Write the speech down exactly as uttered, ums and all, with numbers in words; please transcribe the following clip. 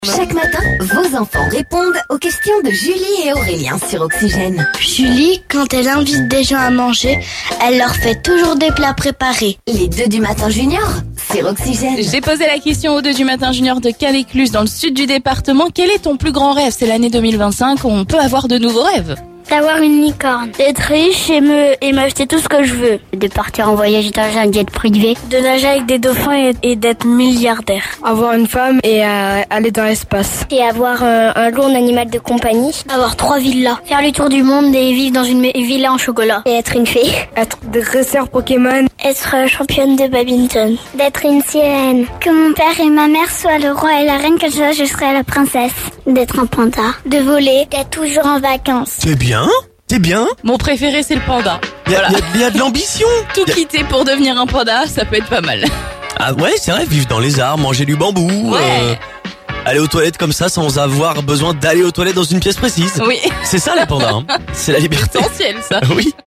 Chaque matin, vos enfants répondent aux questions de Julie et Aurélien sur Oxygène. Julie, quand elle invite des gens à manger, elle leur fait toujours des plats préparés. Les deux du matin junior sur Oxygène. J'ai posé la question aux deux du matin junior de Calécluse dans le sud du département. Quel est ton plus grand rêve? C'est l'année deux mille vingt-cinq, on peut avoir de nouveaux rêves. D'avoir une licorne, d'être riche et me et m'acheter tout ce que je veux. De partir en voyage dans un jet privé. De nager avec des dauphins et, et d'être milliardaire. Avoir une femme et euh, aller dans l'espace. Et avoir un, un loup en animal de compagnie. Avoir trois villas. Faire le tour du monde et vivre dans une villa en chocolat. Et être une fée. Être dresseur Pokémon. Être championne de badminton. D'être une sirène. Que mon père et ma mère soient le roi et la reine, que je, je serai la princesse. D'être un panda. De voler. D'être toujours en vacances. C'est bien, c'est bien. Mon préféré, c'est le panda. Il y, Voilà. y, y a de l'ambition. Tout Y a- quitter pour devenir un panda, ça peut être pas mal. Ah ouais, c'est vrai, vivre dans les arbres, manger du bambou, Ouais. euh, aller aux toilettes comme ça sans avoir besoin d'aller aux toilettes dans une pièce précise. Oui, C'est ça les pandas, hein. C'est la liberté. essentiel ça. Oui.